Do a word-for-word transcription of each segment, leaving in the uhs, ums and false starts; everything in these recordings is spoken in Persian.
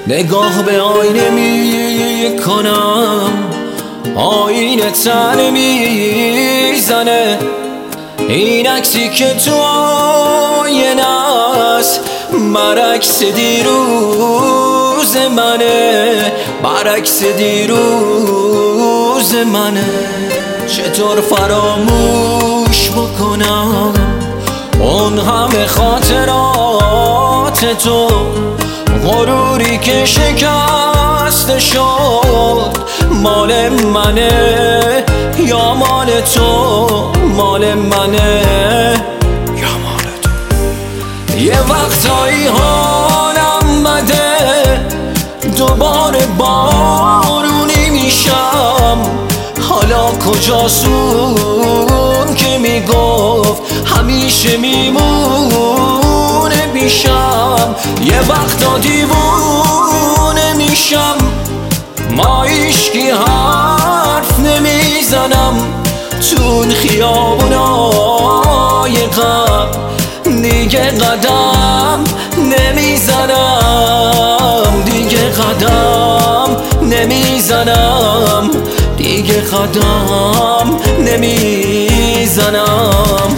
نگاه به آینه می کنم، آینه تنه می زنه. این عکسی که تو آینه است برعکس دیروز منه، برعکس دیروز منه. چطور فراموش بکنم اون همه خاطرات تو، غروری که شکست شد مال منه یا مال تو، مال منه یا مال تو. یه وقتایی حالم بده، دوباره بارونی میشم. حالا کجاست اون که میگفت همیشه میمونه پیشم؟ یه وقتا دیوونه میشم، ما هیچکی حرف نمیزنم تو اون خیابونای غم. دیگه قدم نمیزنم، دیگه قدم نمیزنم، دیگه قدم نمیزنم.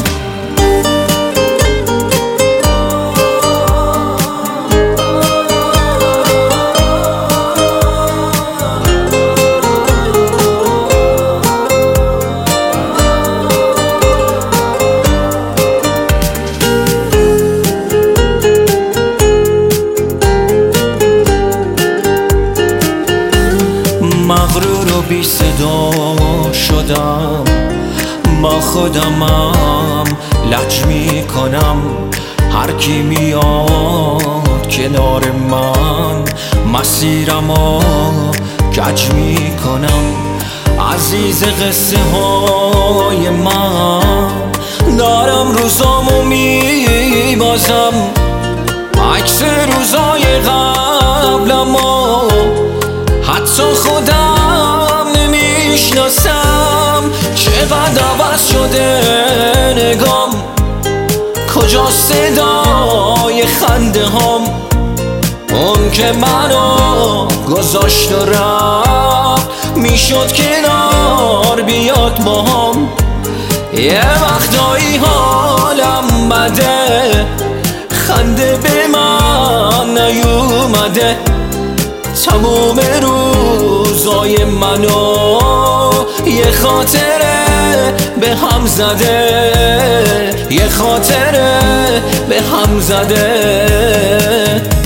مغرور و بی صدا شدم، با خودمم لج می کنم. هر کی میاد کنار من مسیرمو کج می کنم. عزیز قصه های من دارم روزامو می بازم، عکس روزای قبلمو حتی خودم نمیشناسم. چقدر عوض شده نگام، کجا صدای خنده هم؟ اون که منو گذاشت و رفت میشد کنار بیاد با هم. یه وقتایی حالم بده، خنده به من نیومده. تموم روزای منو یه خاطره به هم زده، یه خاطره به هم زده.